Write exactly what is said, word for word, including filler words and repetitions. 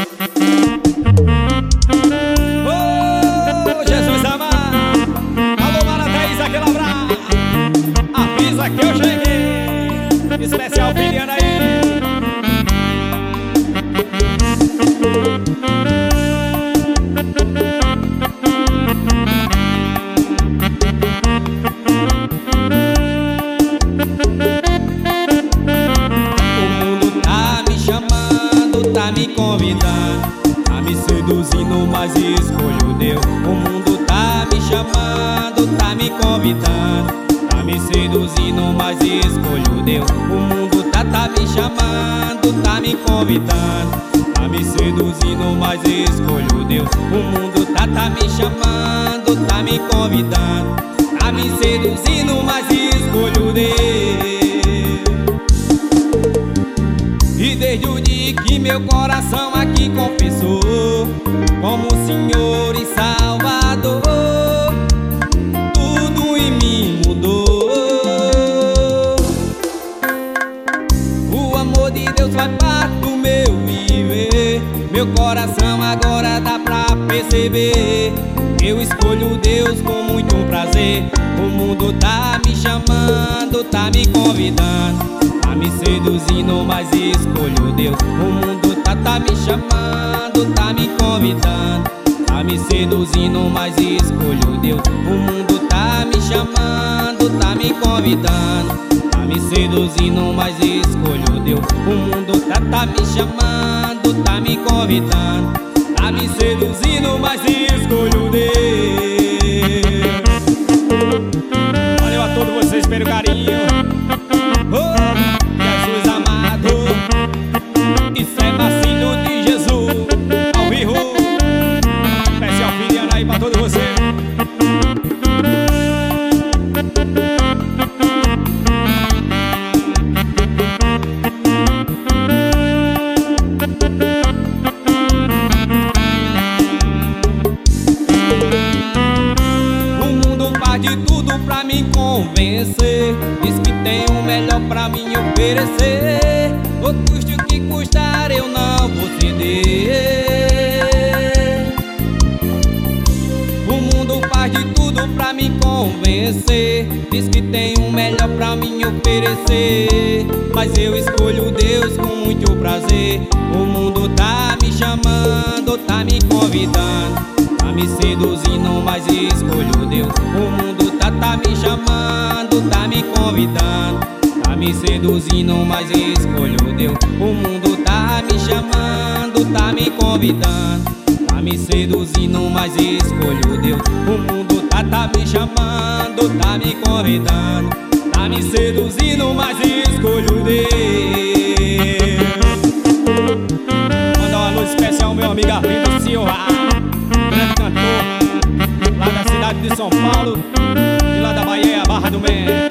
Ô, Jesus amado. Alô, Marataísa, aquele abraço. Avisa que eu cheguei. Especial Filiana aí. Tá me convidando, tá me seduzindo, mas escolho Deus. O mundo tá me chamando, tá me convidando, tá me seduzindo, mas escolho Deus. O mundo tá, tá me chamando, tá me convidando, tá me seduzindo, mas escolho Deus. O mundo tá, tá me chamando, tá me convidando, tá me seduzindo, mas escolho Deus. E desde o dia que meu coração aqui confessou como Senhor e Salvador, tudo em mim mudou. O amor de Deus faz parte do meu viver. Meu coração agora dá pra perceber. Eu escolho Deus com muito prazer. O mundo tá me chamando, tá me convidando, tá me seduzindo, mas escolho Deus. O mundo tá, tá me chamando, tá me convidando, tá me seduzindo, mas escolho Deus. O mundo tá me chamando, tá me convidando, tá me seduzindo, mas escolho Deus. O mundo tá, tá me chamando, tá me convidando, tá me seduzindo, mas escolho Deus. Valeu a todos vocês pelo carinho. Oh, Jesus amado, isso é vacilo de Jesus ao vivo. Especial Filiana aí pra todos vocês. O mundo faz de tudo pra me convencer, diz que tem o melhor pra mim oferecer. O custo que custar eu não vou ceder. O mundo faz de tudo pra me convencer, diz que tem o melhor pra mim oferecer. Mas eu escolho Deus com muito prazer. O mundo tá me chamando, tá me convidando, tá me seduzindo, mas escolho Deus. O mundo tá, tá me chamando, tá me convidando, tá me seduzindo, mas escolho Deus. O mundo tá me chamando, tá me convidando, tá me seduzindo, mas escolho Deus. O mundo tá, tá me chamando, tá me convidando, tá me seduzindo, mas escolho Deus. Mandar uma luz especial ao meu amigo Arlindo Silva, grande cantor lá da cidade de São Paulo e lá da Bahia, Barra do Mé.